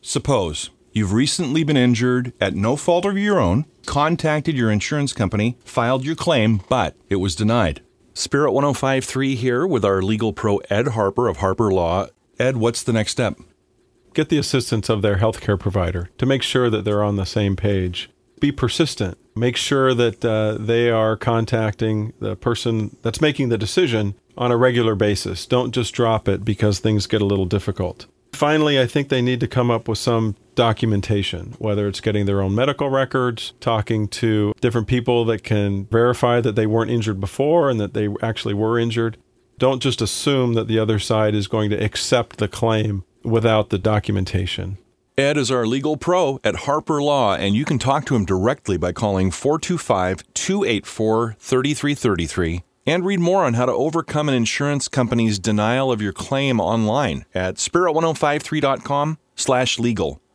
Suppose you've recently been injured at no fault of your own, contacted your insurance company, filed your claim, but it was denied. Spirit 105.3 here with our legal pro Ed Harper of Harper Law. Ed, what's the next step? Get the assistance of their healthcare provider to make sure that they're on the same page. Be persistent. Make sure that they are contacting the person that's making the decision on a regular basis. Don't just drop it because things get a little difficult. Finally, I think they need to come up with some documentation, whether it's getting their own medical records, talking to different people that can verify that they weren't injured before and that they actually were injured. Don't just assume that the other side is going to accept the claim without the documentation. Ed is our legal pro at Harper Law, and you can talk to him directly by calling 425-284-3333 and read more on how to overcome an insurance company's denial of your claim online at spirit1053.com/legal.